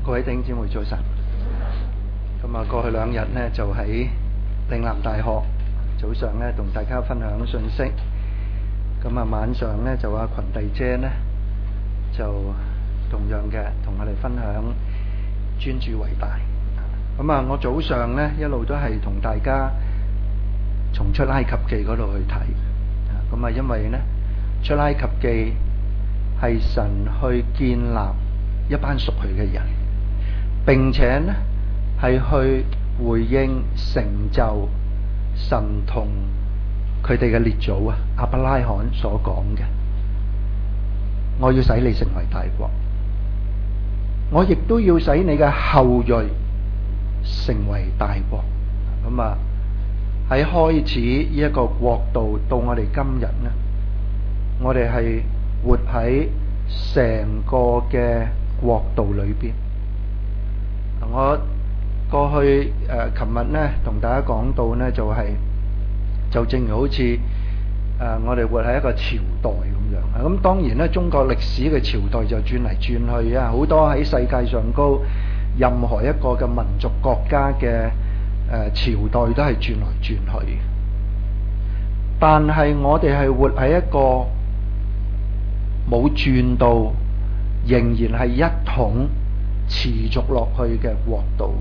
各位弟兄姊妹早晨。咁啊，過去2日呢，就喺嶺南大學早上呢同大家分享信息。咁啊，晚上呢，就阿群弟姐呢，就同樣嘅同我哋分享專注為大。咁啊，我早上呢，一路都係同大家從出埃及記嗰度去睇。咁啊，因為呢，出埃及記係神去建立一班屬佢嘅人，並且呢係去回應成就神同佢哋嘅列祖亞伯拉罕所講嘅，我要使你成為大國，我亦都要使你嘅後裔成為大國。咁啊，喺開始呢一個國度到我哋今日呢，我哋係活喺成個嘅國度裏邊。我過去琴日呢同大家講到呢，就正如好似我哋活喺一個朝代咁樣。咁當然呢，中國歷史嘅朝代就轉嚟轉去啊，好多喺世界上高任何一個嘅民族國家嘅朝代都係轉來轉去。但係我哋係活喺一個冇轉到，仍然係一統持續落去嘅國度。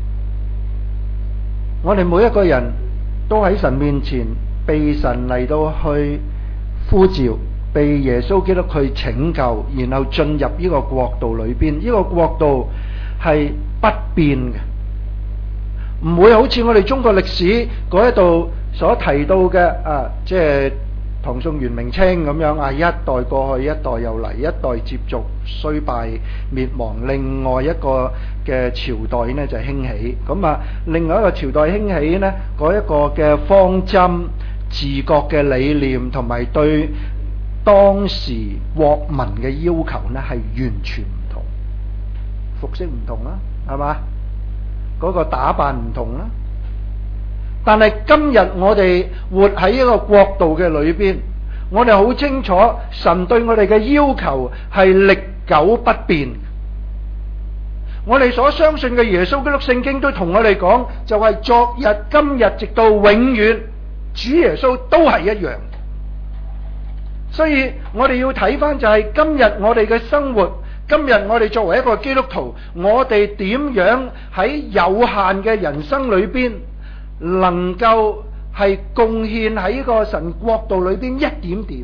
我哋每一個人都喺神面前被神嚟到去呼召，被耶穌基督去拯救，然後進入呢個國度裏邊。呢個國度係不變嘅，唔會好似我哋中國歷史嗰一度所提到嘅即係唐宋元明清咁樣一代過去，一代又嚟，一代接續衰敗滅亡，另外一個嘅朝代呢就興起。咁啊，另外一個朝代興起呢，嗰一個嘅方針、治國嘅理念同埋對當時國民嘅要求呢係完全唔同，服飾唔同啦，係嘛？嗰個打扮唔同啦。但係今日我哋活喺一個國度嘅裏邊，我哋好清楚神對我哋嘅要求係歷久不變。我哋所相信嘅耶穌基督聖經都同我哋講，就係昨日、今日直到永遠，主耶穌都係一樣。所以我哋要睇翻就係今日我哋嘅生活，今日我哋作為一個基督徒，我哋點樣喺有限嘅人生裏邊能夠係貢獻喺呢個神國度裏邊一點點，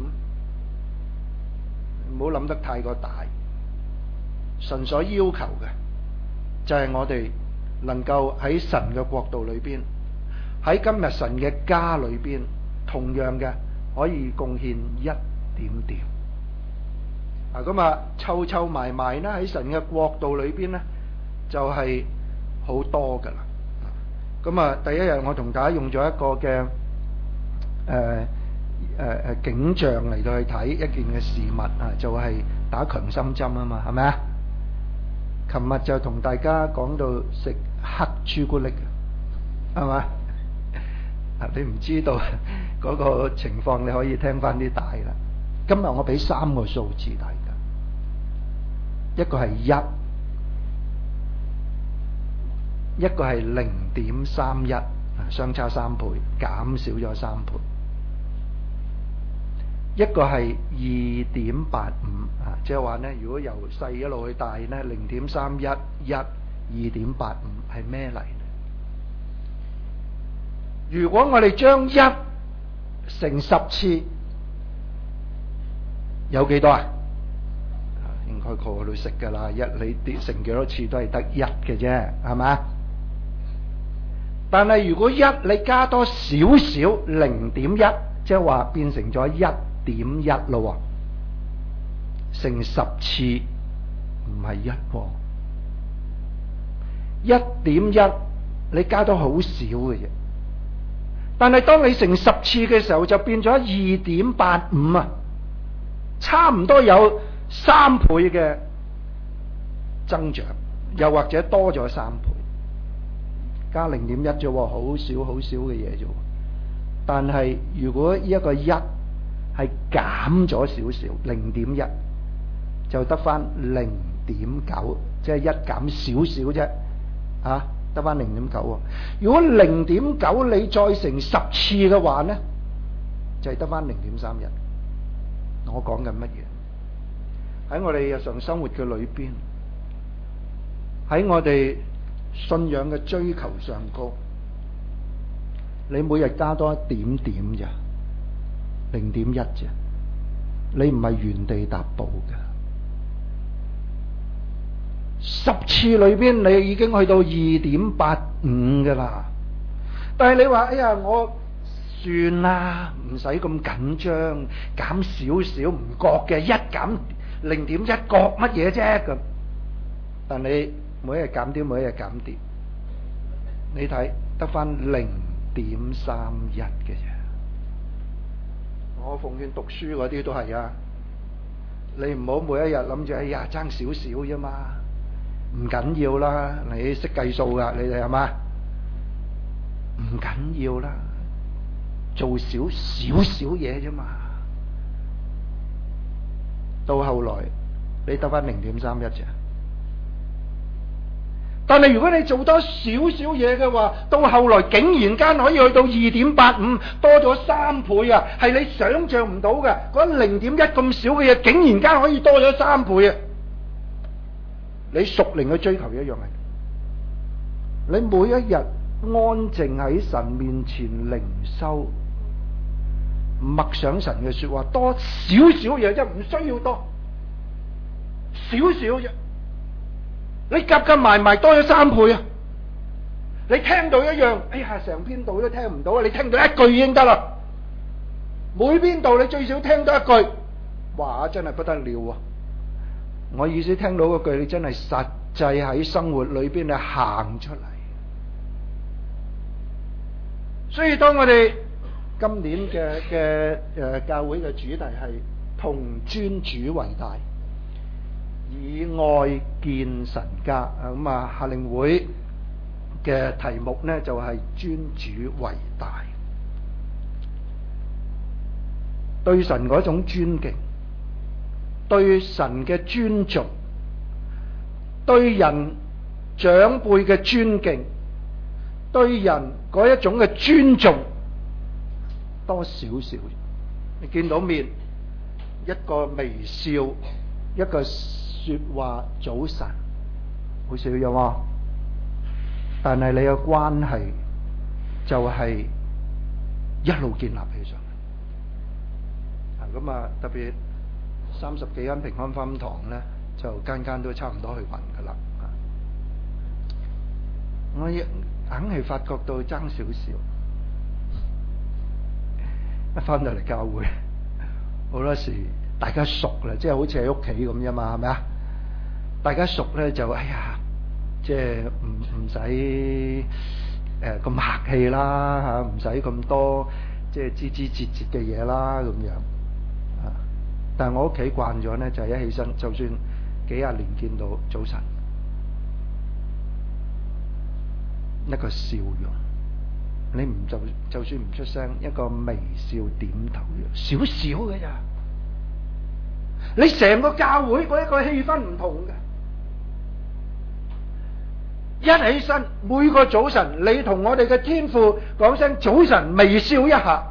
唔好諗得太過大。神所要求嘅就係我哋能夠喺神嘅國度裏邊，喺今日神嘅家裏邊，同樣嘅可以貢獻一點點。咁啊，湊湊埋埋呢喺神嘅國度裏邊呢，就係好多噶啦。咁啊，第一日我同大家用咗一個嘅景象嚟到去睇一件嘅事物就係打強心針啊嘛，係咪啊？琴日就同大家講到食黑朱古力，係嘛？你唔知道嗰個情況，你可以聽翻啲帶啦。今日我俾3個數字大家，一個係1，一個係0.31，相差3倍，減少咗3倍。一個係2.85，即係話呢，如果由細一路去大呢，0.31、2.85係咩嚟呢？如果我哋將1乘10次，有幾多啊？應該個個都識噶啦，你乘幾多次都係得1嘅啫，係咪？但係如果1你加多少少0.1，即係話變成咗1.1咯，乘10次唔係1.1，你加多好少嘅啫。但係當你乘10次嘅時候，就變咗2.85啊，差唔多有3倍嘅增長，又或者多咗3倍。加0.1啫，好少好少嘅嘢啫。但係如果一個1係減咗少少，0.1就得翻 0.9，即係一減少少啫，得翻0.9喎。如果0.9你再乘10次嘅話呢，就係得翻0.31。我講緊乜嘢？喺我哋日常生活嘅裏邊，喺我哋信仰嘅追求上高，你每日加多一點點咋，0.1咋，你唔係原地踏步嘅。10次裏邊你已經去到2.85㗎啦。但係你話哎呀，我算啦，唔使咁緊張，減少少唔覺嘅，一減0.1覺乜嘢啫咁。但你每一日減啲，每一日減啲，你睇得翻0.31嘅啫。我奉勸讀書嗰啲都係啊，你唔好每一日諗住哎呀爭少少啫嘛，唔緊要啦，你識計數噶，你哋係嘛？唔緊要啦，做少嘢啫嘛。到後來你得翻0.31啫。但係如果你做多少嘢嘅話，到後來竟然間可以去到2.85，多咗3倍啊！係你想象唔到嘅，嗰0.1咁少嘅嘢，竟然間可以多咗3倍啊！你屬靈嘅追求一樣係，你每一日安靜喺神面前靈修，默想神嘅說話，多少嘢啫，唔需要多，少啫。你夾埋多咗3倍啊！你聽到一樣，哎呀，成篇道都聽唔到啊！你聽到一句已經得啦。每篇道你最少聽到一句，哇，真係不得了啊！我意思聽到嗰句，你真係實際喺生活裏邊你行出嚟。所以當我哋今年嘅教會嘅主題係同尊主為大，以愛建神家，咁夏令會嘅題目呢就係尊主為大。對神嗰種尊敬，對神嘅尊重，對人長輩嘅尊敬，對人嗰一種嘅尊重，多少少。你見到面，一個微笑，一個說話早晨，好少有嘛？但係你嘅關係就係一路建立起上嚟。咁特別30幾間平安福音堂咧，就間間都差唔多去勻噶啦。我硬係發覺到爭少少，一翻到嚟教會，好多時大家熟啦，即係好似喺屋企咁啫嘛，係咪啊？大家熟咧就哎呀，即係唔使咁客氣啦嚇，唔使咁多即係枝枝節節嘅嘢啦咁樣。但係我屋企慣咗咧，就係一起身，就算幾廿年見到早晨，一個笑容，你唔就算唔出聲，一個微笑點頭，少少嘅咋？你成個教會嗰一個氣氛唔同嘅，一起身每個早晨，你同我哋嘅天父講聲早晨，微笑一下。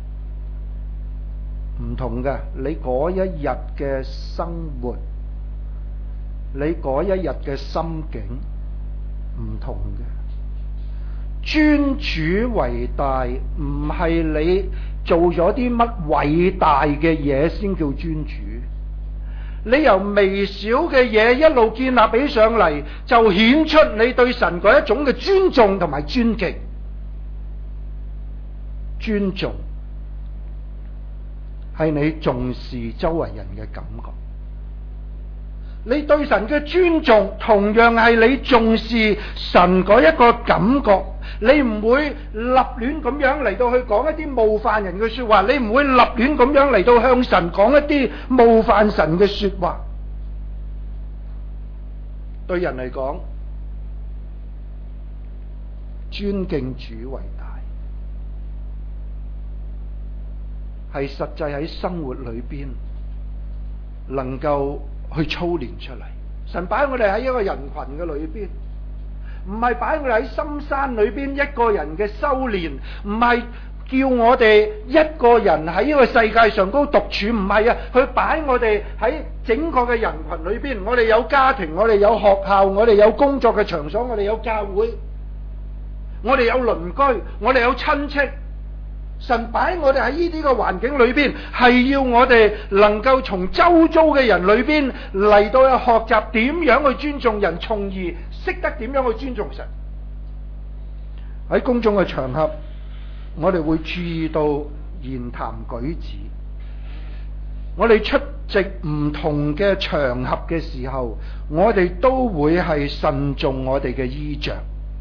唔同嘅，你嗰一日嘅生活，你嗰一日嘅心境唔同嘅。尊主為大，唔係你做咗啲乜偉大嘅嘢先叫尊主。你由微小嘅嘢一路建立起上嚟，就顯出你對神嗰一種嘅尊重同埋尊敬。尊重係你重視周圍人嘅感覺，你對神嘅尊重同樣係你重視神嗰一個感覺。你唔會立亂咁樣嚟到去講一啲冒犯人嘅說話，你唔會立亂咁樣嚟到向神講一啲冒犯神嘅說話。對人嚟講，尊敬主為大，係實際喺生活裏邊能夠去操練出嚟。 神擺我哋喺一個人群嘅裏邊，唔係擺我哋喺深山裏邊一個人嘅修煉，唔係叫我哋一個人喺呢個世界上高獨處，唔係啊，佢擺我哋喺整個嘅人群裏邊。我哋有家庭，我哋有學校，我哋有工作嘅場所，我哋有教會，我哋有鄰居，我哋有親戚。神擺我哋喺呢啲嘅環境裏邊，係要我哋能夠從周遭嘅人裏邊嚟到去學習點樣去尊重人，從而識得點樣去尊重神。喺公眾嘅場合，我哋會注意到言談舉止，我哋出席唔同嘅場合嘅時候，我哋都會係慎重我哋嘅衣着。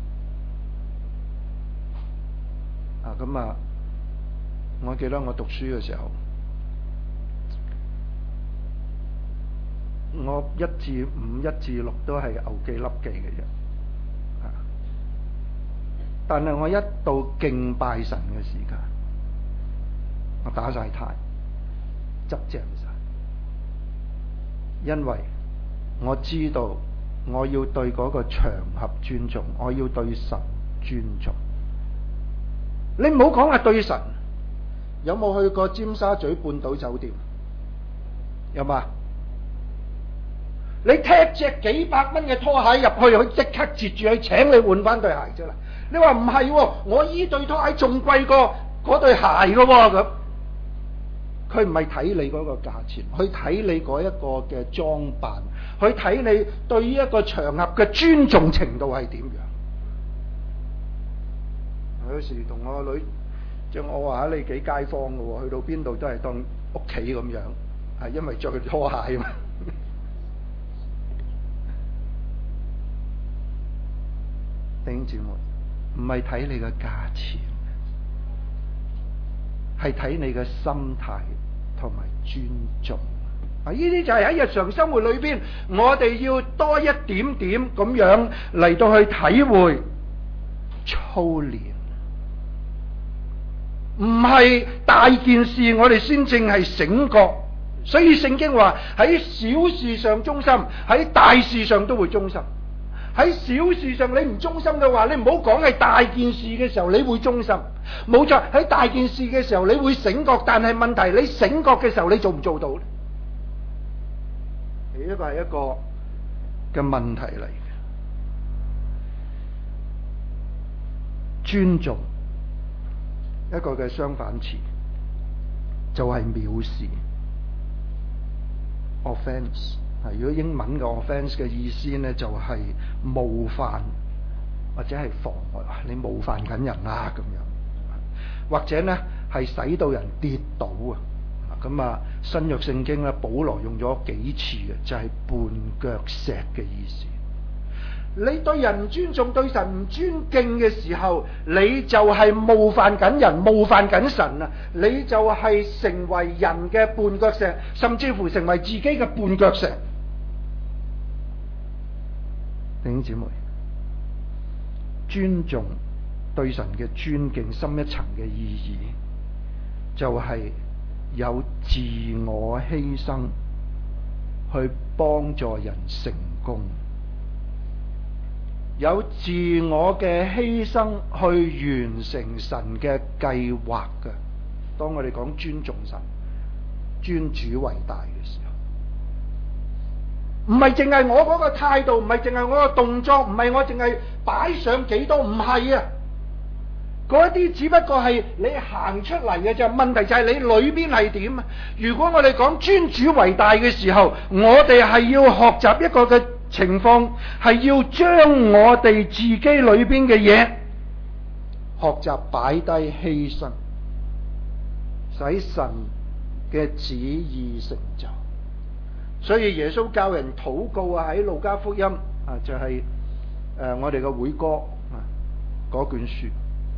我記得我讀書嘅時候，我1至5、1至6都係牛記笠記嘅啫。但係我一到敬拜神嘅時間，我打晒呔，執正晒，因為我知道我要對嗰個場合尊重，我要對神尊重。你唔好講話對神。有冇去過尖沙咀半島酒店？有嘛？你踢隻幾百蚊嘅拖鞋入去，佢即刻截住佢請你換翻對鞋啫啦！你話唔係喎，我依對拖鞋仲貴過嗰對鞋嘅喎咁。佢唔係睇你嗰個價錢，去睇你嗰一個嘅裝扮，去睇你對於一個場合嘅尊重程度係點樣。我有時同我個女，即係我話你幾街坊嘅喎，去到邊度都係當屋企咁樣，係因為着佢拖鞋嘛。弟兄姊妹，唔係睇你嘅價錢，係睇你嘅心態同埋尊重。呢啲就係喺日常生活裏邊，我哋要多一點點咁樣嚟到去體會操練。唔係大件事我哋先正係醒覺，所以聖經話喺小事上忠心，喺大事上都會忠心。喺小事上你唔忠心嘅話，你唔好講係大件事嘅時候你會忠心。冇錯，喺大件事嘅時候你會醒覺，但係問題你醒覺嘅時候你做唔做到呢？呢個係一個嘅問題嚟嘅。尊重一個嘅相反詞就係藐視 offense。如果英文嘅 offense 嘅意思呢，就係冒犯或者係妨礙，你冒犯緊人啦咁樣，或者呢係使到人跌倒啊。咁啊，新約聖經咧，保羅用咗幾次嘅，就係絆腳石嘅意思。你對人唔尊重，對神唔尊敬嘅時候，你就係冒犯緊人，冒犯緊神啊！你就係成為人嘅絆腳石，甚至乎成為自己嘅絆腳石。弟兄姊妹，尊重對神嘅尊敬，深一層嘅意義，就係有自我犧牲去幫助人成功。有自我嘅犧牲去完成神嘅計劃嘅。當我哋講尊重神、尊主為大嘅時候，唔係淨係我嗰個態度，唔係淨係我個動作，唔係我淨係擺上幾多，唔係啊！嗰啲只不過係你行出嚟嘅啫。問題就係你裏邊係點啊？如果我哋講尊主為大嘅時候，我哋係要學習一個嘅情況，係要將我哋自己裏邊嘅嘢學習擺低犧牲，使神嘅旨意成就。所以耶穌教人禱告啊，喺路加福音啊，就係我哋嘅會歌啊嗰卷書，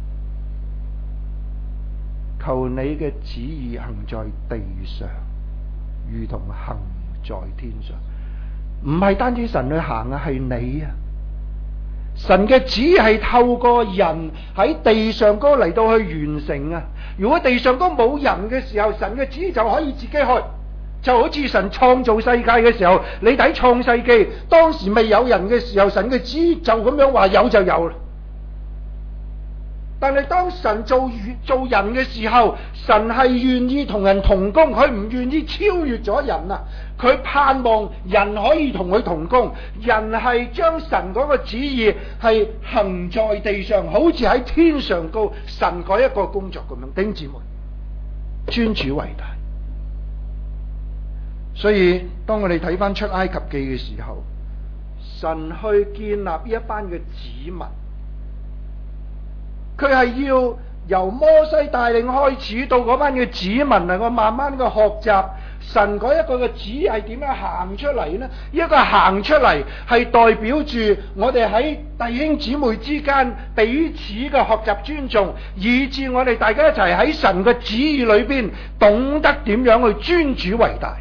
求你嘅旨意行在地上，如同行在天上。唔係單止神去行啊，係你啊！神嘅旨意係透過人喺地上嗰嚟到去完成啊！如果地上嗰冇人嘅時候，神嘅旨意就可以自己去。 就好似神創造世界嘅時候，你睇創世記，當時未有人嘅時候，神嘅旨意就咁樣話有就有啦。但係當神做人嘅時候，神係願意同人同工，佢唔願意超越咗人啊！佢盼望人可以同佢同工，人係將神嗰個旨意係行在地上，好似喺天上高神嗰一個工作咁樣。弟兄姊妹，尊主為大。所以當我哋睇翻出埃及記嘅時候，神去建立呢一班嘅子民。佢係要由摩西帶領開始，到嗰班嘅子民能夠慢慢嘅學習神嗰一個嘅旨意係點樣行出嚟呢？一個行出嚟係代表住我哋喺弟兄姊妹之間彼此嘅學習尊重，以致我哋大家一齊喺神嘅旨意裏邊懂得點樣去尊主為大。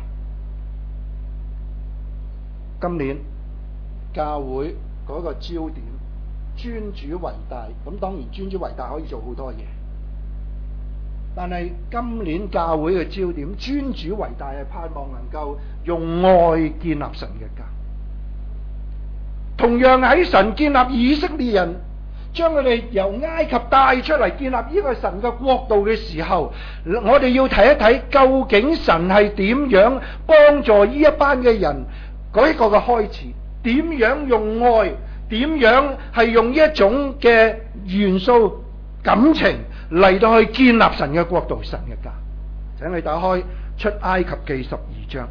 今年教會嗰個焦點，尊主為大，咁當然尊主為大可以做好多嘢，但係今年教會嘅焦點，尊主為大係盼望能夠用愛建立神嘅家。同樣喺神建立以色列人，將佢哋由埃及帶出嚟，建立呢個神嘅國度嘅時候，我哋要睇一睇究竟神係點樣幫助呢一班嘅人嗰一個嘅開始，點樣用愛，點樣係用呢一種嘅元素感情嚟到去建立神嘅國度、神嘅家。請你打開出埃及記12章，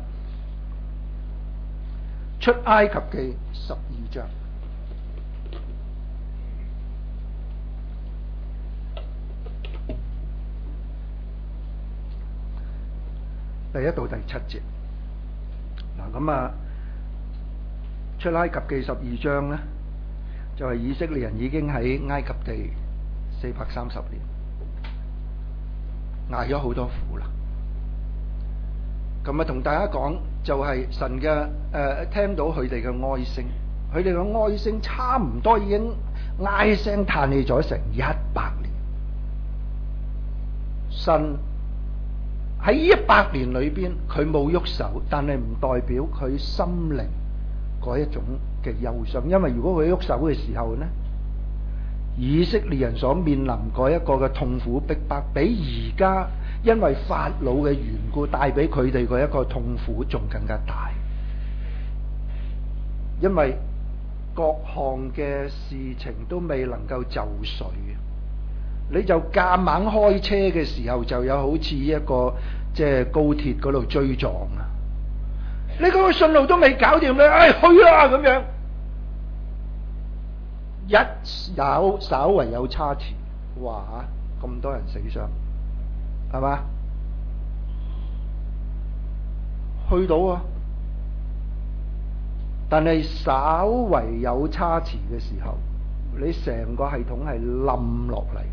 出埃及記12章第1到第7節。嗱咁啊，出埃及記12章呢，就係以色列人已經喺埃及地430年，捱咗好多苦啦。咁啊，同大家講就係神嘅聽到佢哋嘅哀聲，佢哋嘅哀聲差唔多已經唉聲嘆氣咗成100年。神喺100年裏邊，佢冇喐手，但係唔代表佢心靈嗰一種嘅憂傷，因為如果佢喐手嘅時候呢，以色列人所面臨嗰一個嘅痛苦逼迫，比而家因為法老嘅緣故帶俾佢哋嗰一個痛苦仲更加大，因為各項嘅事情都未能夠就緒，你就夾硬開車嘅時候，就有好似一個即係高鐵嗰度追撞啊！你嗰個信路都未搞掂咧，去啦咁樣，稍為有差池，哇咁多人死傷，係嘛？去到啊，但係稍為有差池嘅時候，你成個系統係冧落嚟。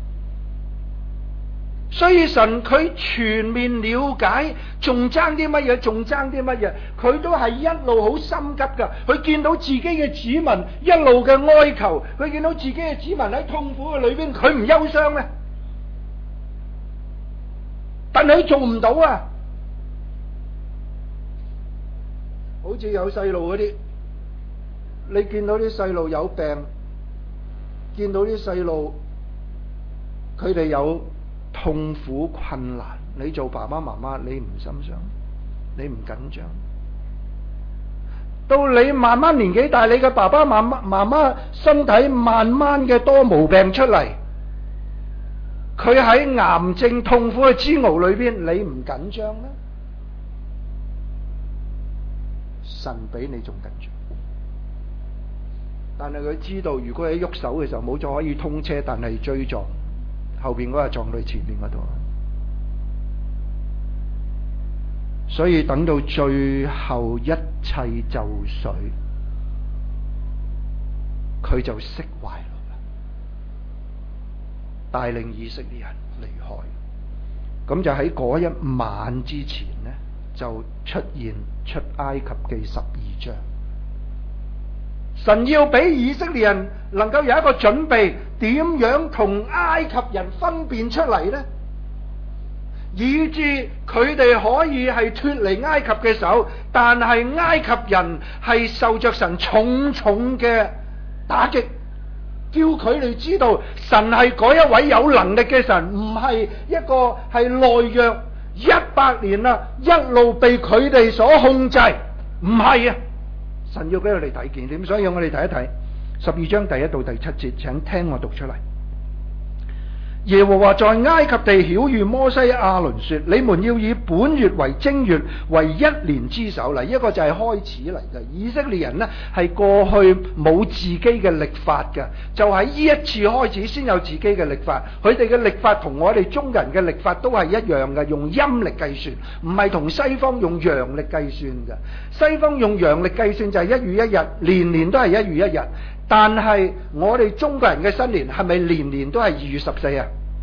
所以神佢全面了解，仲爭啲乜嘢？仲爭啲乜嘢？佢都係一路好心急噶。佢見到自己嘅子民一路嘅哀求，佢見到自己嘅子民喺痛苦嘅裏邊，佢唔憂傷咩？但係佢做唔到啊！好似有細路嗰啲，你見到啲細路有病，見到啲細路佢哋有痛苦困難，你做爸爸媽媽，你唔心傷，你唔緊張。到你慢慢年紀大，你嘅爸爸媽媽身體慢慢嘅多毛病出嚟，佢喺癌症痛苦嘅煎熬裏邊，你唔緊張咩？神比你仲緊張，但係佢知道，如果喺喐手嘅時候冇咗可以通車，但係追撞。後邊嗰個撞到前面嗰度，所以等到最後一切就緒，佢就釋懷啦，帶領以色列人離開。咁就喺嗰一晚之前呢，就出現出埃及記12章。神要俾以色列人能夠有一個準備，點樣同埃及人分辨出嚟呢？ 以致佢哋可以係脫離埃及嘅手，但係埃及人係受着神重重嘅打擊，叫佢哋知道神係嗰一位有能力嘅神，唔係一個係懦弱100年啦，一路被佢哋所控制，唔係啊！神要俾佢哋睇見點，所以我哋睇一睇12章第1到第7節，請聽我讀出嚟。耶和華在埃及地曉諭摩西亞倫說：你們要以本月為正月，為1年之首。嗱，一個就係開始嚟嘅。以色列人呢係過去冇自己嘅曆法嘅，就喺呢一次開始先有自己嘅曆法。佢哋嘅曆法同我哋中國人嘅曆法都係一樣嘅，用陰曆計算，唔係同西方用陽曆計算嘅。西方用陽曆計算就係1月1日，年年都係1月1日。但係我哋中國人嘅新年係咪年年都係2月14啊？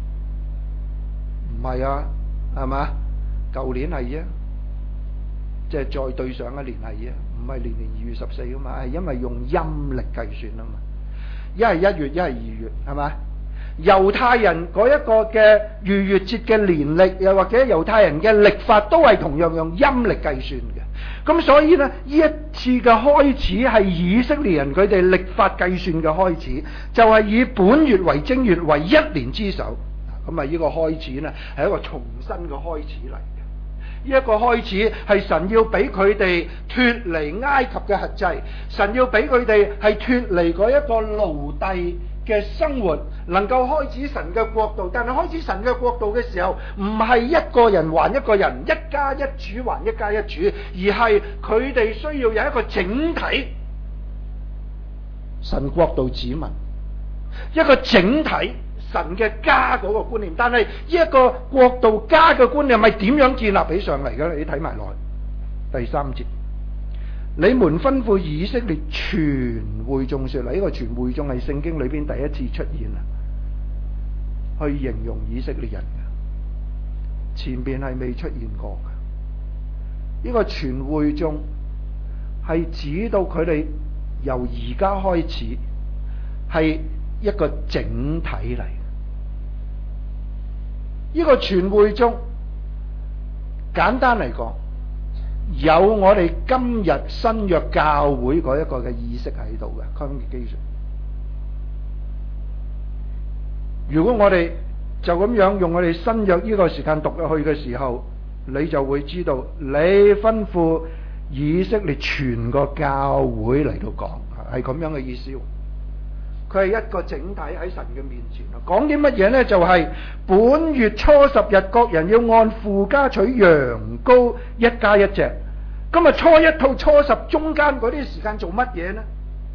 唔係啊，係嘛？舊年係啫，即係再對上一年係啫，唔係年年2月14啊嘛，係因為用陰曆計算啊嘛，一係1月，一係2月，係嘛？猶太人嗰一個嘅逾越節嘅年曆，又或者猶太人嘅曆法都係同樣用陰曆計算嘅。咁所以呢，呢一次嘅開始係以色列人佢哋曆法計算嘅開始，就係以本月為正月，為1年之首。咁啊，呢個開始呢係一個重新嘅開始嚟嘅。呢一個開始係神要俾佢哋脫離埃及嘅轄制，神要俾佢哋係脫離嗰一個奴隸嘅生活，能夠開始神嘅國度。但係開始神嘅國度嘅時候，唔係一個人還一個人，一家一主還一家一主，而係佢哋需要有一個整體神國度子民，一個整體神嘅家嗰個觀念。但係呢一個國度家嘅觀念係點樣建立起上嚟嘅？你睇埋落去第3節，你們吩咐以色列全會眾說，嗱，呢個全會眾係聖經裏邊第一次出現啊，去形容以色列人嘅，前邊係未出現過嘅。呢個全會眾係指到佢哋由而家開始係一個整體嚟。呢個全會眾簡單嚟講，有我哋今日新約教會嗰一個嘅意識喺度嘅 congregation。如果我哋就咁樣用我哋新約呢個時間讀落去嘅時候，你就會知道，你吩咐以色列全個教會嚟到講，係咁樣嘅意思。佢係一個整體喺神嘅面前啊！講啲乜嘢呢？就係本月初10日，各人要按父家取羊羔1家1隻。今日初1到初10中間嗰啲時間做乜嘢呢？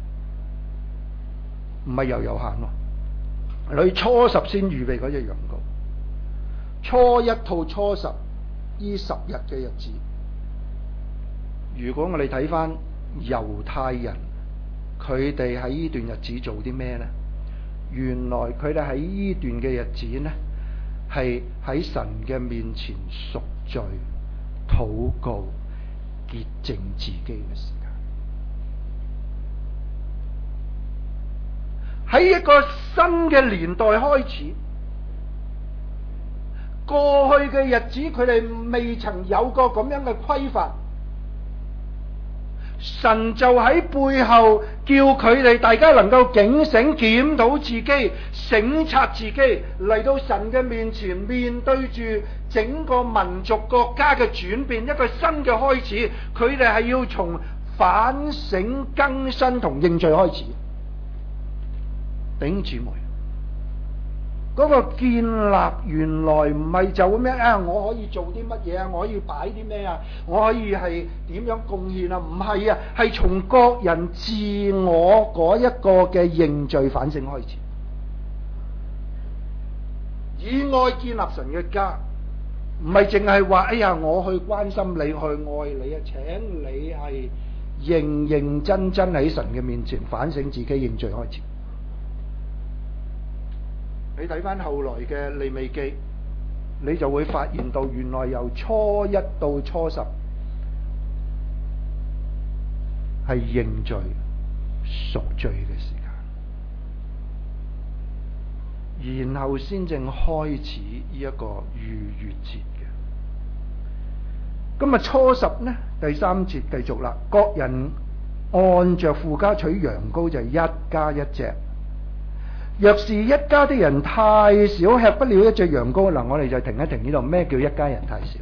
唔係又有限喎，你初10先預備嗰隻羊羔。初1到初10呢10日嘅日子，如果我哋睇翻猶太人，佢哋喺呢段日子做啲咩呢？原來佢哋喺呢段嘅日子呢，係喺神嘅面前贖罪、禱告、潔淨自己嘅時間。喺一個新嘅年代開始，過去嘅日子佢哋未曾有過咁樣嘅規範。神就喺背後叫佢哋大家能夠警醒、檢討自己、省察自己，嚟到神嘅面前，面對住整個民族國家嘅轉變，一個新嘅開始。佢哋係要從反省、更新同認罪開始。弟兄姊妹，嗰個建立原來唔係就咁樣啊！我可以做啲乜嘢啊？我可以擺啲咩啊？我可以係點樣貢獻啊？唔係啊，係從各人自我嗰一個嘅認罪反省開始，以愛建立神嘅家，唔係淨係話哎呀，我去關心你，去愛你啊！請你係認認真真喺神嘅面前反省自己、認罪開始。你睇翻後來嘅利未記，你就會發現到原來由初1到初10係認罪、贖罪嘅時間，然後先正開始呢一個逾越節嘅。 咁啊初十呢，第3節繼續啦，各人按着父家取羊羔，就係1家1隻。若是一家的人太少，吃不了1隻羊羔，嗱，我哋就停一停呢度。咩叫一家人太少？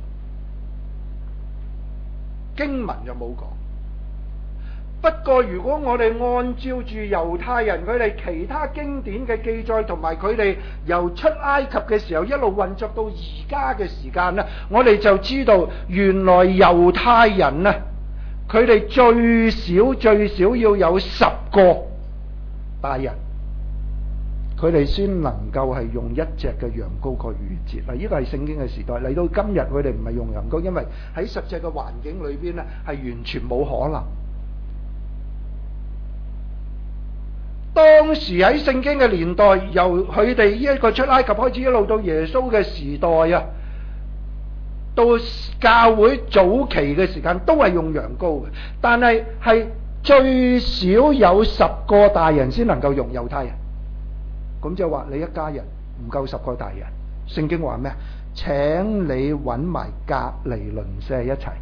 經文就冇講。不過如果我哋按照住猶太人佢哋其他經典嘅記載，同埋佢哋由出埃及嘅時候一路運作到而家嘅時間呢，我哋就知道原來猶太人呢，佢哋最少要有10個大人，佢哋先能夠係用1隻嘅羊羔過逾越節。嗱，呢個係聖經嘅時代。嚟到今日，佢哋唔係用羊羔，因為喺實際嘅環境裏邊呢，係完全冇可能。當時喺聖經嘅年代，由佢哋呢一個出埃及開始，一路到耶穌嘅時代啊，到教會早期嘅時間，都係用羊羔嘅。但係最少有10個大人先能夠用。猶太人咁就話你一家人唔夠10個大人。聖經話咩？請你揾埋隔離鄰舍一齊。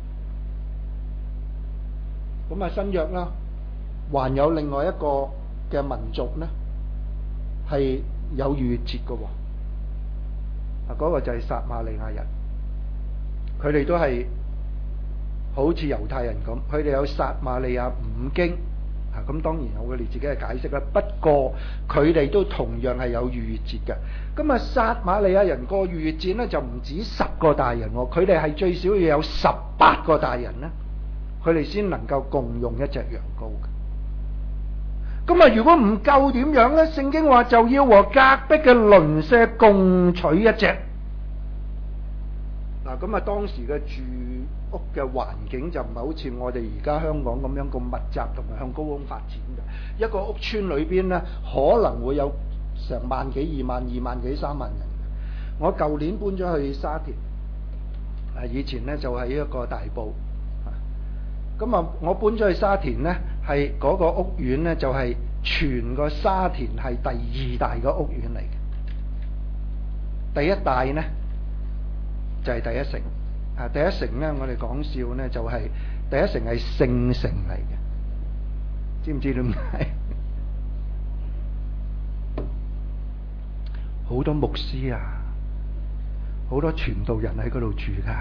咁啊新約啦，還有另外一個嘅民族呢，係有逾越節嘅喎。嗰個就係撒瑪利亞人，佢哋都係好似猶太人咁，佢哋有撒瑪利亞五經。咁當然有佢哋自己嘅解釋啦。不過佢哋都同樣係有逾越節嘅。咁啊，撒瑪利亞人過逾越節呢，就唔止10個大人喎，佢哋係最少要有18個大人呢，佢哋先能夠共用1隻羊羔嘅。咁啊，如果唔夠點樣呢？聖經話就要和隔壁嘅鄰舍共取1隻。嗱，咁啊，當時嘅住屋嘅環境就唔係好似我哋而家香港咁樣咁密集同埋向高空發展嘅。一個屋村裏邊呢，可能會有成萬幾、2萬、2萬幾、3萬人。我舊年搬咗去沙田，以前呢就喺一個大埔。咁啊，我搬咗去沙田呢，係嗰個屋苑呢，就係全個沙田係第2大個屋苑嚟嘅。第1大呢，就係第一城。第一城呢，我哋講笑呢，就係第一城係聖城嚟嘅。知唔知點解？好多牧師啊，好多傳道人喺嗰度住噶。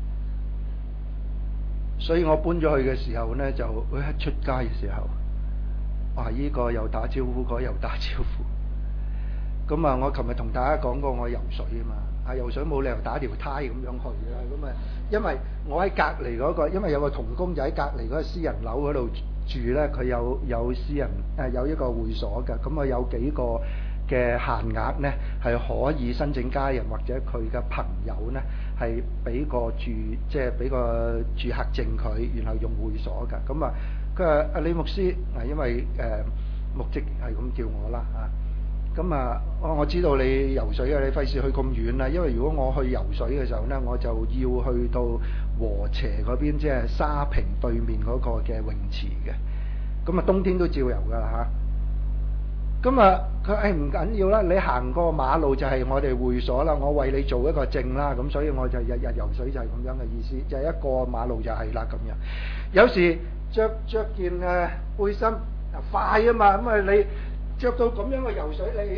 所以我搬咗去嘅時候呢，就一出街嘅時候，哇！呢個又打招呼，嗰又打招呼。咁啊，我琴日同大家講過，我游水啊嘛，游水冇理由打條呔咁樣去嘅。咁啊，因為我喺隔離嗰個，因為有個同工就喺隔離嗰個私人樓嗰度住呢，佢有私人有一個會所嘅。咁啊，有幾個嘅限額呢，係可以申請家人或者佢嘅朋友呢，係俾個住，即係俾個住客證佢，然後用會所㗎。咁啊，佢話阿李牧師，因為牧職係咁叫我啦嚇。咁啊，我知道你游水啊，你費事去咁遠啦。因為如果我去游水嘅時候呢，我就要去到禾輋嗰邊，即係沙坪對面嗰個嘅泳池嘅。咁啊，冬天都照游㗎啦嚇。咁啊，佢唔緊要啦，你行過馬路就係我哋會所啦，我為你做一個證啦，咁所以我就日日游水就係咁樣嘅意思，就係一過馬路就係啦咁樣。有時着件背心快啊嘛，咁啊你着到咁樣嘅游水，你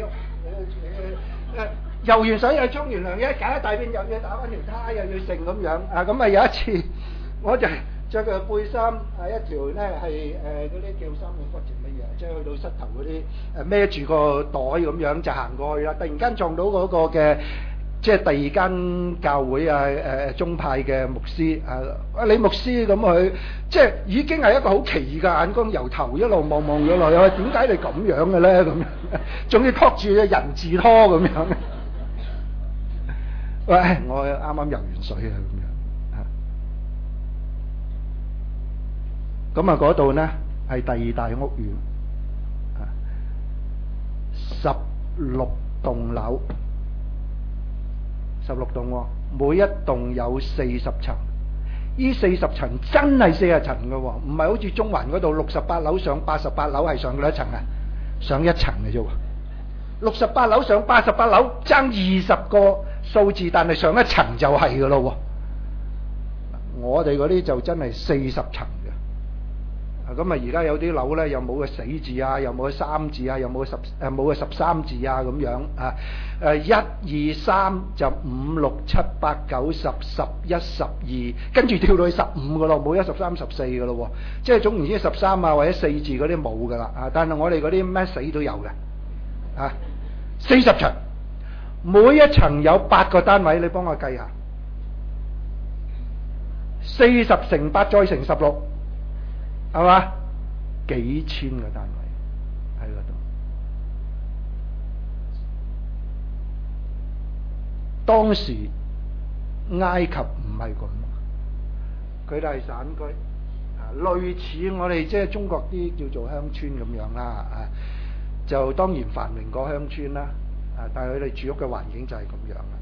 游完水又沖完涼，一搞一大片又要打翻條呔，又要剩咁樣啊！咁啊有一次我就着個背心一條呢係嗰啲叫三角骨條乜嘢，即係去到膝頭嗰啲孭住個袋咁樣就行過去啦。突然間撞到嗰個嘅即係第2間教會宗派嘅牧師李牧師，咁佢即係已經係一個好奇異嘅眼光，由頭一路望咗落去，點解你咁樣嘅咧？咁樣仲要托住人字拖咁樣。喂，我啱啱游完水啊咁樣。咁啊，嗰度呢係第2大屋苑，16棟樓，16棟喎，每一棟有40層。呢40層真係40層嘅喎，唔係好似中環嗰度68樓上88樓係上幾多層啊？上1層嘅啫喎。68樓上88樓爭20個數字，但係上1層就係嘅咯喎。 我哋嗰啲就真係40層嘅。咁啊，而家有啲樓咧又冇個死字啊，又冇個3字啊，又冇個13字啊咁樣啊。1、2、3就5、6、7、8、9、10、11、12，跟住跳到去15噶咯，冇13、14噶咯。即係總言之13啊或者4字嗰啲冇噶啦啊。但係我哋嗰啲咩死都有嘅啊。40層，每一層有8個單位，你幫我計下，40乘8再乘16。係嘛？幾千個單位喺嗰度。當時埃及唔係咁，佢哋係散居，類似我哋即係中國啲叫做鄉村咁樣啦。就當然繁榮過鄉村啦。但係佢哋住屋嘅環境就係咁樣啦。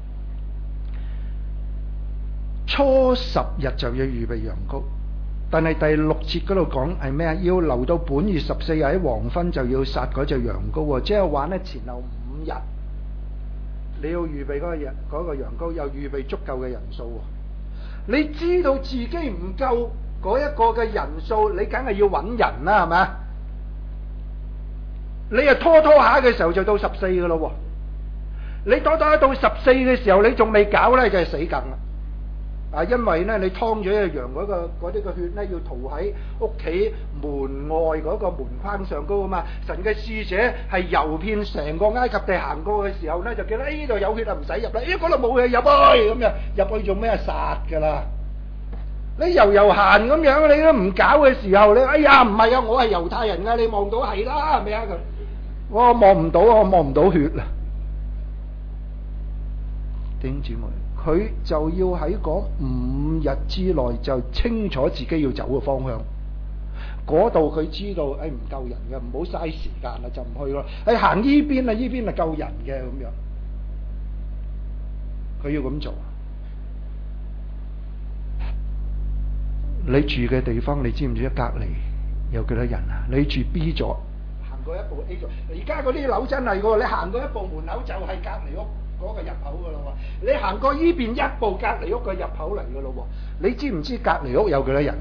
初10日就要預備羊羔。但係第6節嗰度講係咩啊？要留到本月14日喺黃昏就要殺嗰隻羊羔喎，即係話咧前後5日，你要預備嗰個羊羔，又預備足夠嘅人數喎。你知道自己唔夠嗰一個嘅人數，你梗係要揾人啦，係咪啊？你又拖下嘅時候就到14噶咯喎，你拖到14嘅時候，你仲未搞咧，就係死梗啦。因為咧，你劏咗隻羊嗰啲嘅血咧，要塗喺屋企門外嗰個門框上高啊嘛。神嘅使者係遊遍成個埃及地行過嘅時候咧，就記得呢度有血啊，唔使入啦。嗰度冇嘢入去，咁樣入去做咩啊？殺噶啦！你悠閒咁樣，你都唔搞嘅時候，你哎呀唔係啊，我係猶太人啊，你望到係啦，係咪啊？我望唔到，我望唔到血啦。弟兄姊妹，佢就要喺嗰5日之內就清楚自己要走嘅方向。嗰度佢知道，唔夠人嘅，唔好嘥時間啦，就唔去咯。行呢邊啊，呢邊係夠人嘅咁樣。佢要咁做。你住嘅地方，你知唔知隔離有幾多人啊？你住 B 座，行過一步 A 座。而家嗰啲樓真係喎，你行過一步門口就係隔離屋嗰個入口噶咯喎，你行過呢邊一步隔離屋個入口嚟噶咯喎，你知唔知隔離屋有幾多人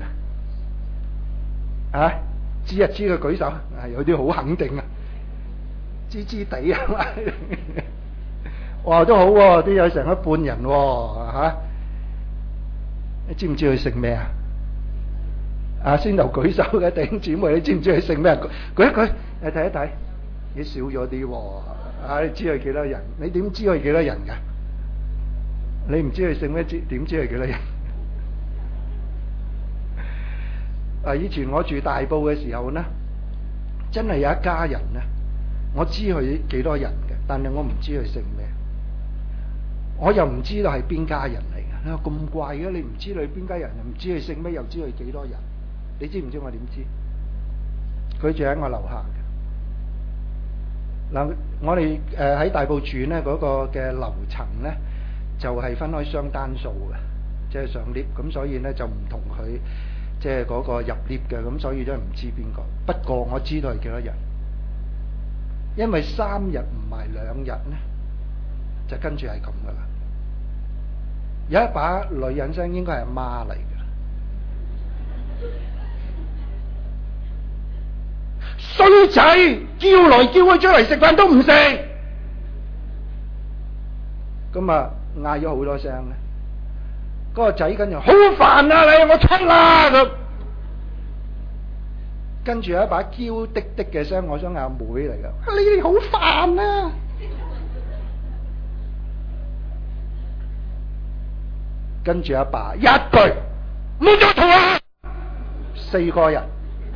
啊？知啊，知佢舉手，有啲好肯定啊，知地啊嘛，哇都好喎，都有成一半人喎，你知唔知佢姓咩啊？先頭舉手嘅弟兄姊妹，你知唔知佢姓咩？舉一舉，你睇一睇，你少咗啲喎。你知佢幾多人？你點知佢幾多人㗎？你唔知佢姓咩？點知佢幾多人？以前我住大埔嘅時候呢，真係有一家人呢，我知佢幾多人嘅，但係我唔知佢姓咩，我又唔知道係邊家人嚟嘅。你話咁怪嘅，你唔知佢邊家人，又唔知佢姓咩，又知佢幾多人？你知唔知我點知？佢住喺我樓下嘅。嗱，我哋喺大埔住呢嗰個嘅樓層呢，就係分開雙單數嘅，即係上 lift，咁所以呢就唔同佢即係嗰個入 lift 嘅，咁所以都唔知邊個。不過我知道係幾多人，因為3日唔埋2日呢，就跟住係咁噶啦。有一把女人聲，應該係阿媽嚟嘅。衰仔，叫來叫去出嚟食飯都唔食，咁啊嗌咗好多聲咧。嗰個仔跟住好煩啊你，我出啦咁。跟住有一把嬌滴滴嘅聲，我想阿妹嚟噶，你哋好煩啊！跟住阿爸一句冇咗同啊，4個人。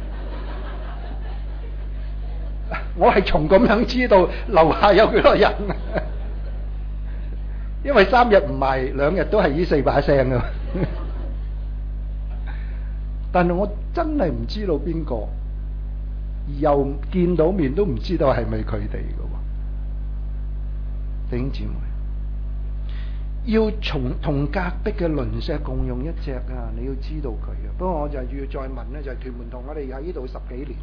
我係從咁樣知道樓下有幾多人，因為3日唔埋2日都係呢4把聲噶。但係我真係唔知道邊個，又見到面都唔知道係咪佢哋噶。弟兄姊妹，要同隔壁嘅鄰舍共用一隻啊！你要知道佢啊。不過我就要再問呢，就係屯門同我哋喺呢度10幾年。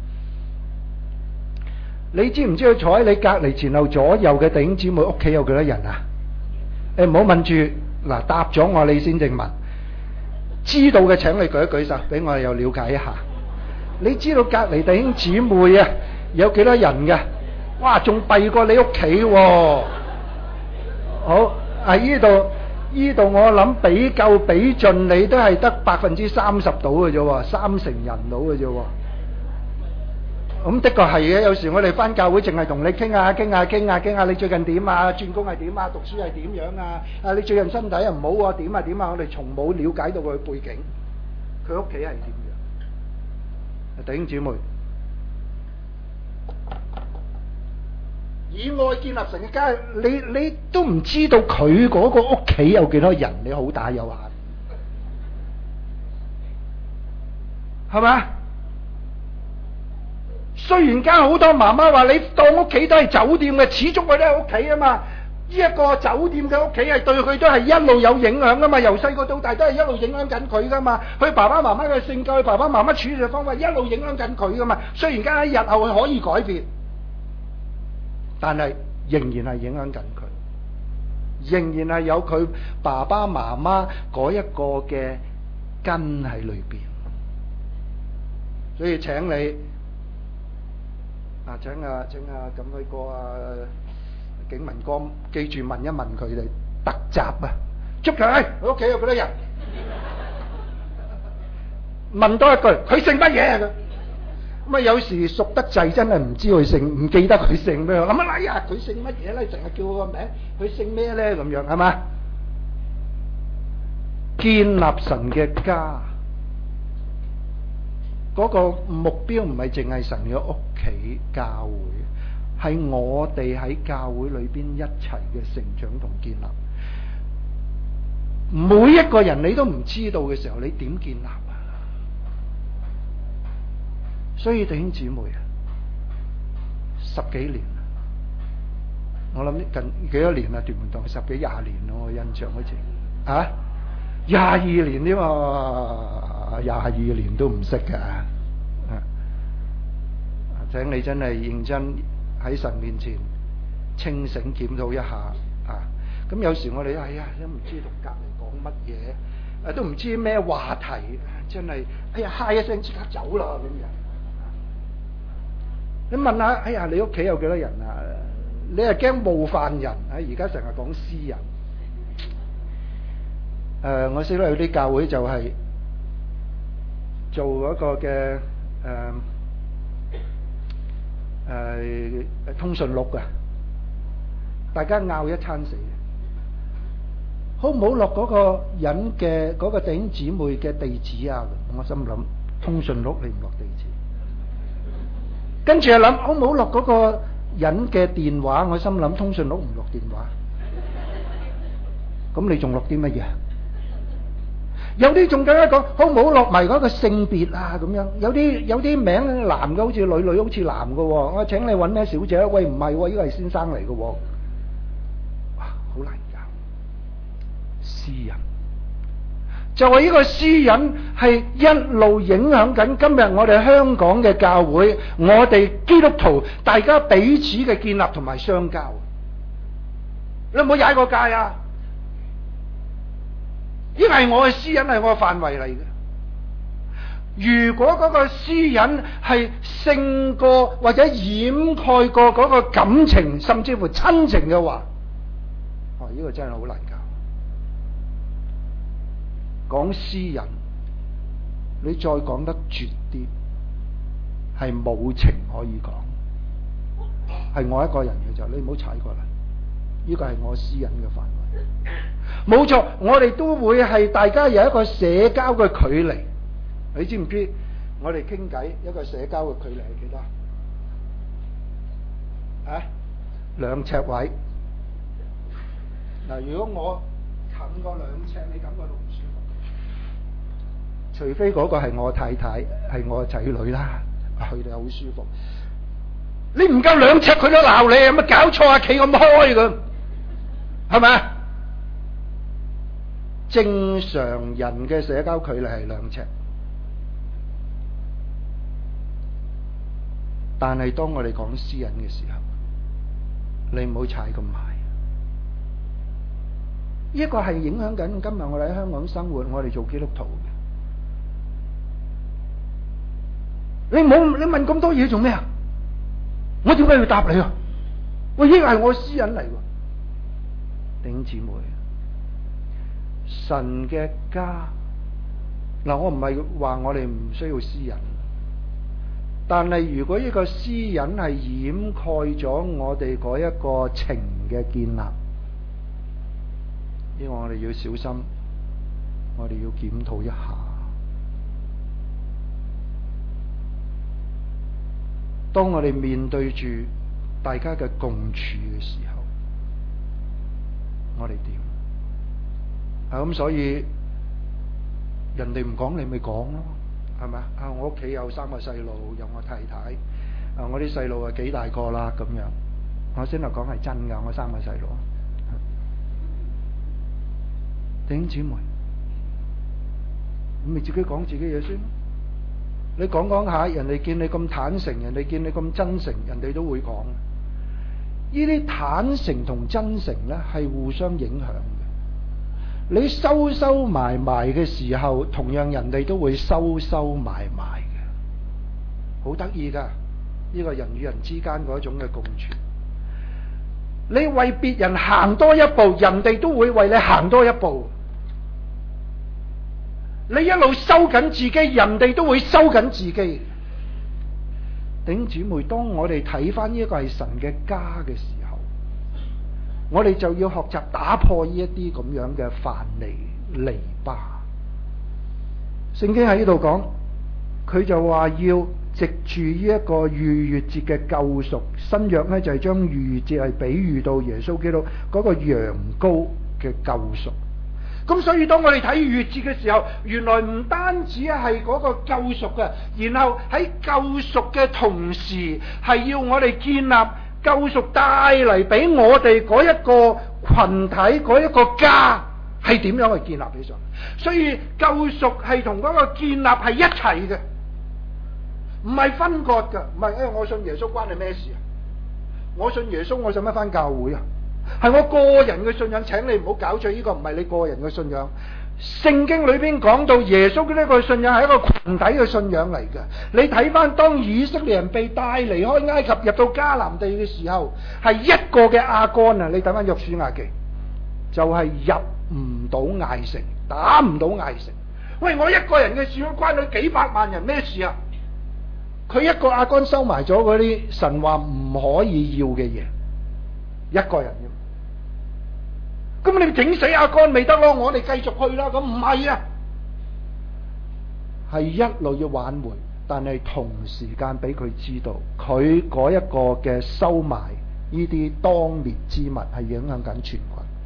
你知唔知佢坐喺你隔離前後左右嘅弟兄姊妹屋企有幾多人啊？唔好問住，嗱答咗我你先正問。 知道嘅請你舉一舉手，俾我哋又了解一下。你知道隔離弟兄姊妹啊有幾多人嘅？哇，仲弊過你屋企喎！好，依度我諗比夠比盡，你都係得30%到嘅啫喎，30%人到嘅啫喎。咁的確係嘅，有時我哋返教會淨係同你傾下，你最近點啊？轉工係點啊？讀書係點樣啊？你最近身體又唔好喎，點啊？我哋從冇了解到佢背景，佢屋企係點樣？弟兄姊妹，以愛建立成嘅家，你都唔知道佢嗰個屋企有幾多人，你好打有限，係咪？雖然間好多媽媽話你當屋企都係酒店嘅，始終佢都係屋企啊嘛。呢一個酒店嘅屋企係對佢都係一路有影響噶嘛，由細個到大都係一路影響緊佢噶嘛。佢爸爸媽媽嘅性格，佢爸爸媽媽處理嘅方法一路影響緊佢噶嘛。雖然間喺日後佢可以改變，但係仍然係影響緊佢，仍然係有佢爸爸媽媽嗰一個嘅根喺裏邊。所以請你請錦輝哥景文哥記住問一問佢哋特集啊，捉佢佢屋企有幾多人？問多一句，佢姓乜嘢？咁有時熟得滯，真係唔知佢姓，唔記得佢姓咩。諗下，哎呀，佢姓乜嘢咧？成日叫佢個名，佢姓咩咧？咁樣係嘛？建立神嘅家，嗰個目標唔係淨係神嘅屋企教會。係我哋喺教會裏邊一齊嘅成長同建立，每一個人你都唔知道嘅時候，你點建立啊？所以弟兄姊妹啊，10幾年，我諗近幾多年啊？屯門堂10幾20年咯，我印象好似22年添嘛，22年都唔識噶。請你真係認真喺神面前清醒檢討一下咁有時我哋都唔知同隔離講乜嘢，都唔知咩話題，真係嗨一聲即刻走啦咁樣。你問下你屋企有幾多人啊？你係驚冒犯人而家成日講私人。我識得有啲教會就係做嗰個嘅通訊錄㗎，大家拗一餐死，好唔好落嗰個人嘅嗰個弟兄姊妹嘅地址啊？我心諗通訊錄你唔落地址，跟住又諗好唔好落嗰個人嘅電話？我心諗通訊錄唔落電話，咁你仲落啲乜嘢？有啲仲更加講好唔好落埋嗰個性別啊咁樣，有啲名男嘅好似女，女好似男嘅喎。我請你揾咩小姐？喂，唔係喎，呢個係先生嚟嘅喎。哇，好難搞。私隱就係呢個私隱係一路影響緊今日我哋香港嘅教會，我哋基督徒大家彼此嘅建立同埋相交。你有冇踩過界啊？因為我嘅私隱係我嘅範圍嚟嘅。如果嗰個私隱係勝過或者掩蓋過嗰個感情，甚至乎親情嘅話，呢個真係好難搞。講私隱，你再講得絕啲，係冇情可以講，係我一個人嘅就，你唔好踩過嚟。呢個係我私隱嘅範圍。冇錯，我哋都會係大家有一個社交嘅距離。你知唔知我哋傾偈一個社交嘅距離係幾多？2尺位。嗱，如果我近過2尺，你感覺到唔舒服。除非嗰個係我太太，係我仔女啦，佢哋好舒服。你唔夠2尺，佢都鬧你，有乜搞錯啊？企咁開咁，係咪啊？正常人嘅社交距離係2尺，但係當我哋講私隱嘅時候，你唔好踩咁埋。呢個係影響緊今日我哋喺香港生活，我哋做基督徒嘅。 你問咁多嘢做咩啊？我點解要答你啊？喂，呢個係我私隱嚟喎。弟兄姊妹，神嘅家嗱，我唔係話我哋唔需要私隱，但係如果呢個私隱係掩蓋咗我哋嗰一個情嘅建立，呢個我哋要小心，我哋要檢討一下。當我哋面對住大家嘅共處嘅時候，我哋點？咁所以人哋唔講你咪講咯，係咪啊？我屋企有3個細路，有我太太，我啲細路啊幾大個啦咁樣。我先頭講係真㗎，我3個細路。弟兄姊妹，你咪自己講自己嘢先。你講講下，人哋見你咁坦誠，人哋見你咁真誠，人哋都會講。呢啲坦誠同真誠呢係互相影響嘅。你收埋埋嘅時候，同樣人哋都會收埋埋嘅。好得意㗎，呢個人與人之間嗰種嘅共處。你為別人行多一步，人哋都會為你行多一步。你一路收緊自己，人哋都會收緊自己。弟兄姊妹，當我哋睇翻呢個係神嘅家嘅時候，我哋就要學習打破呢一啲咁樣嘅藩籬籬笆。聖經喺呢度講，佢就話要藉住呢一個逾越節嘅救贖，新約呢就係將逾越節係比喻到耶穌基督嗰個羊羔嘅救贖。咁所以當我哋睇逾越節嘅時候，原來唔單止係嗰個救贖嘅，然後喺救贖嘅同時，係要我哋建立救贖帶嚟俾我哋嗰一個群體、嗰一個家係點樣去建立起上。所以救贖係同嗰個建立係一齊嘅，唔係分割嘅。唔係我信耶穌關你咩事啊？我信耶穌，我使乜返教會啊？係我個人嘅信仰，請你唔好搞錯，呢個唔係你個人嘅信仰。聖經裏邊講到耶穌嘅呢個信仰係一個群體嘅信仰嚟嘅。你睇翻當以色列人被帶離開埃及入到迦南地嘅時候，係一個嘅亞干啊！你睇翻約書亞記，就係入唔到艾城，打唔到艾城。喂，我一個人嘅事關佢幾百萬人咩事啊？佢一個亞干收埋咗嗰啲神話唔可以要嘅嘢，一個人啫。咁你整死亞干咪得咯？我哋繼續去啦。咁唔係啊，係一路要挽回，但係同時間俾佢知道，佢嗰一個嘅收埋呢啲當滅之物係影響緊全群。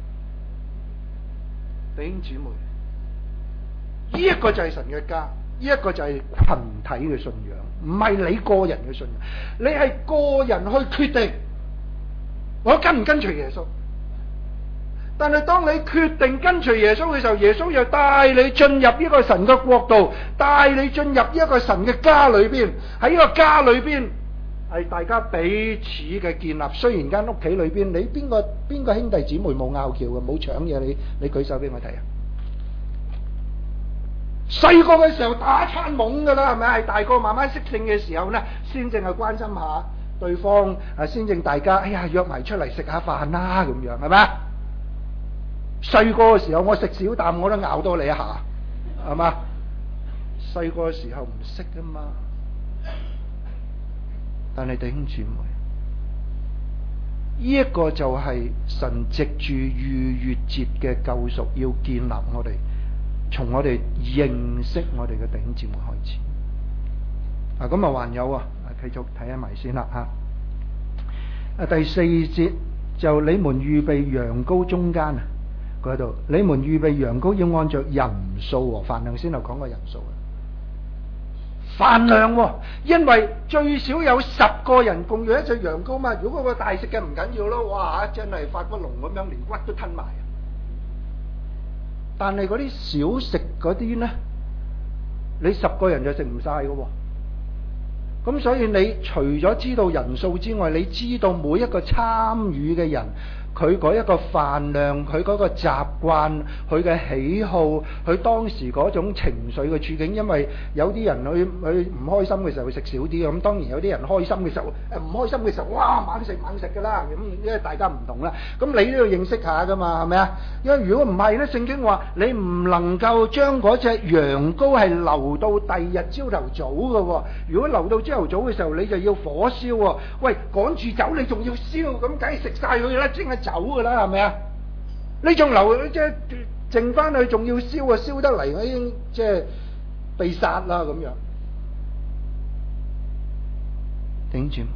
弟兄姊妹，呢一個就係神嘅家，呢一個就係群體嘅信仰，唔係你個人嘅信仰。你係個人去決定我跟唔跟隨耶穌。但係當你決定跟隨耶穌嘅時候，耶穌又帶你進入呢個神嘅國度，帶你進入一個神嘅家裏邊。喺呢個家裏邊係大家彼此嘅建立。雖然間屋企裏邊，你邊個兄弟姊妹冇拗撬嘅，冇搶嘢，你舉手俾我睇啊！細個嘅時候打餐懵噶啦，係咪？係大個慢慢識性嘅時候呢，先正係關心下對方，先正大家約埋出嚟食下飯啦，咁樣係咪？細個嘅時候，我食少啖我都咬多你一下，係嘛？細個嘅時候唔識噶嘛。但係弟兄姊妹，呢一個就係神藉住逾越節嘅救贖，要建立我哋，從我哋認識我哋嘅弟兄姊妹開始。咁啊還有繼續睇埋先啦吓。第4節就你們預備羊羔中間嗰度，你們預備羊羔要按着人數和飯量，先頭講個人數飯量因為最少有10個人共用一隻羊羔嘛。如果個大食嘅唔緊要咯，哇真係發骨龍咁樣，連骨都吞埋。但係嗰啲小食嗰啲呢，你10個人就食唔晒㗎喎。咁所以你除咗知道人數之外，你知道每一個參與嘅人佢嗰一個飯量，佢嗰個習慣，佢嘅喜好，佢當時嗰種情緒嘅處境。因為有啲人佢唔開心嘅時候會食少啲，咁當然有啲人開心嘅時候唔開心嘅時候，哇猛食㗎啦。咁因為大家唔同啦，咁你都要認識下㗎嘛，係咪啊？因為如果唔係咧，聖經話你唔能夠將嗰隻羊羔係留到第二日朝頭早㗎喎。如果留到朝頭早嘅時候，你就要火燒喎。喂，趕住走你仲要燒，咁梗係食晒佢啦，即刻走㗎啦，係咪啊？你仲留即係剩翻去，仲要燒啊，燒得嚟我已經即係被殺啦咁樣。弟兄姊妹，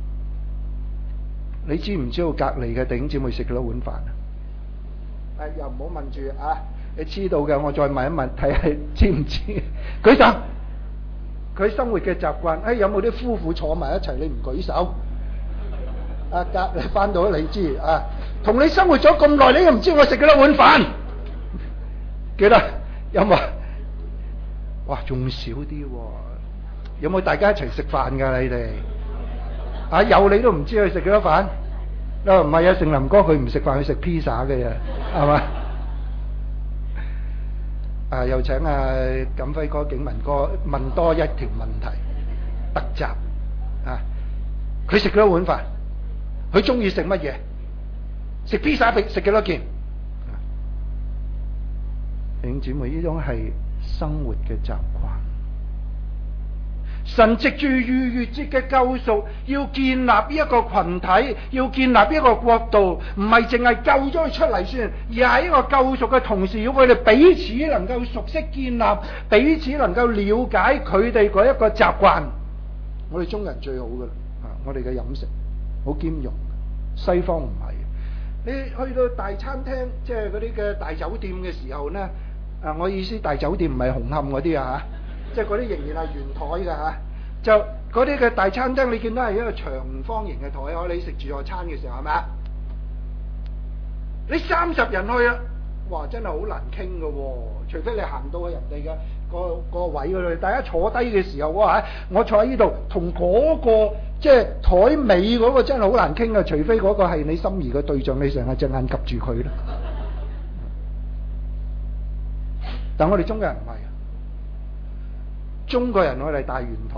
你知唔知道隔離嘅弟兄姊妹食幾多碗飯啊？又唔好問住啊！你知道嘅，我再問一問，睇下知唔知？舉手。佢生活嘅習慣，有冇啲夫婦坐埋一齊？你唔舉手？隔離翻到你知啊？同你生活咗咁耐，你又唔知我食幾多碗飯？記得有冇？哇，仲少啲喎！有冇大家一齊食飯㗎？你哋有你都唔知佢食幾多飯？唔係啊，盛林哥佢唔食飯，佢食披薩嘅啫，係嘛？又請錦輝哥、景文哥問多一條問題特集啊！佢食幾多碗飯？佢中意食乜嘢？食披薩食幾多件？弟兄姊妹，呢種係生活嘅習慣。神藉住逾越節嘅救贖，要建立呢一個群體，要建立一個國度，唔係淨係救咗佢出嚟算，而係喺一個救贖嘅同時，要佢哋彼此能夠熟悉建立，彼此能夠了解佢哋嗰一個習慣。我哋中國人最好噶啦，我哋嘅飲食好兼容，西方唔係。你去到大餐廳，即係嗰啲嘅大酒店嘅時候呢，我意思大酒店唔係紅磡嗰啲啊。即係嗰啲仍然係圓台㗎嚇，就嗰啲嘅大餐廳，你見到係一個長方形嘅台，可你食自助餐嘅時候係咪啊？你30人去啊，哇！真係好難傾㗎喎，除非你行到人哋嘅個位嗰度，大家坐低嘅時候，哇！我坐喺呢度，同嗰個即係台尾嗰個真係好難傾啊，除非嗰個係你心儀嘅對象，你成日隻眼及住佢啦。但我哋中國人唔係。中國人我哋大圓台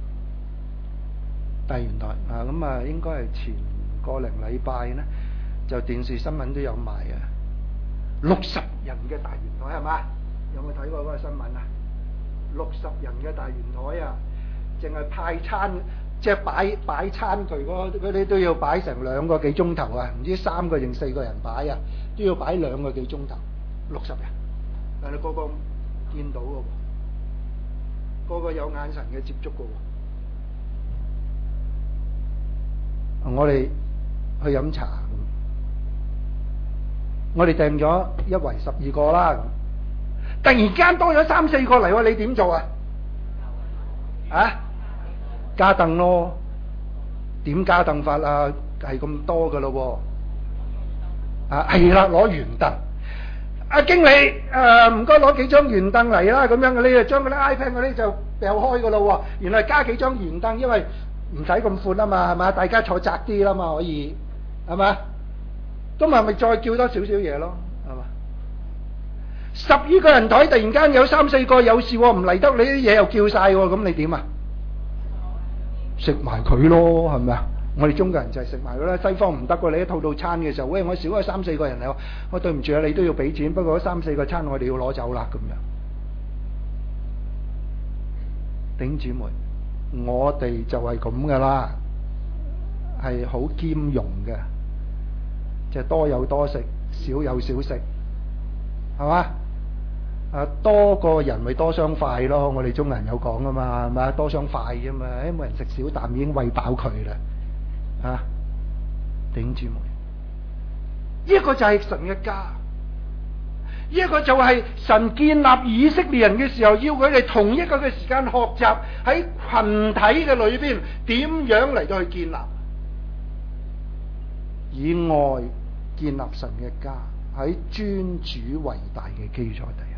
咁啊，應該係前個零禮拜呢，就電視新聞都有賣啊，60人嘅大圓台係嘛？有冇睇過嗰個新聞啊？60人嘅大圓台啊，淨係派餐，即係擺餐具嗰啲都要擺成2個幾鐘頭啊，唔知3個定4個人擺啊，都要擺2個幾鐘頭，60人，但係個個見到嘅喎。個個有眼神嘅接觸嘅喎，我哋去飲茶，我哋訂咗一圍12個啦，突然間多咗3、4個嚟喎，你點做啊？加凳咯，點加凳法啊？係咁多㗎咯喎，係啦，攞圓凳。經理，唔該攞幾張圓凳嚟啦，咁樣你就將嗰啲 iPad 嗰啲就掉開噶咯喎。原來加幾張圓凳，因為唔使咁闊啊嘛，係嘛？大家坐窄啲啦嘛，可以係嘛？咁咪再叫多少少嘢咯，係嘛？12個人台突然間有3、4個有事喎，唔嚟得，你啲嘢又叫晒喎，咁你點啊？食埋佢咯，係咪啊？我哋中國人就係食埋佢啦，西方唔得喎。你一套到餐嘅時候，喂，我少咗3、4個人嚟，我對唔住啊，你都要俾錢，不過3、4個餐我哋要攞走啦咁樣。弟兄姊妹，我哋就係咁噶啦，係好兼容嘅，即係多有多食，少有少食，係嘛？多個人咪多雙筷咯，我哋中國人有講噶嘛，係嘛？多雙筷啫嘛，冇人食少啖已經餵飽佢啦。弟兄姊妹，呢個就係神嘅家，呢個就係神建立以色列人嘅時候，要佢哋同一個嘅時間學習喺群體嘅裏邊點樣嚟到去建立，以愛建立神嘅家，喺尊主為大嘅基礎底下，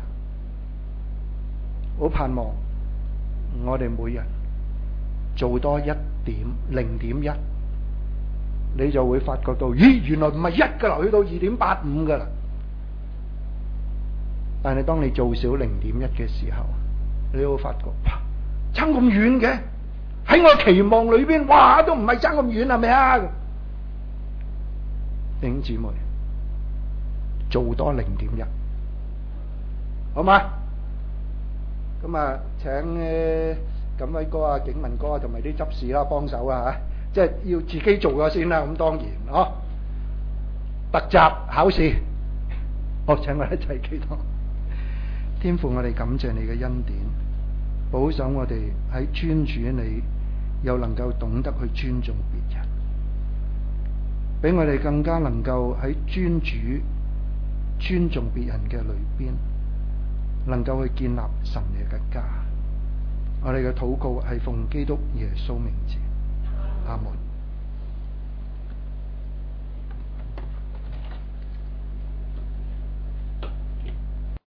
好盼望我哋每人做多1.0.1 你就會發覺到，咦，原來唔係1噶啦，去到2.85噶啦。但係當你做少0.1嘅時候，你會發覺，哇，差咁遠嘅，喺我期望裏邊，哇，都唔係差咁遠，係咪啊？弟兄姊妹，做多0.1，好嘛？咁啊，請錦威哥啊、景文哥啊，同埋啲執事啦幫手啊嚇，即係要自己做咗先啦。咁當然，嗬，特習考試，好，請我哋一齊祈禱。天父，我哋感謝你嘅恩典，保守我哋喺尊主你，又能夠懂得去尊重別人，俾我哋更加能夠喺尊主尊重別人嘅裏邊，能夠去建立神嘅家。我哋嘅禱告係奉基督耶穌名字，阿門。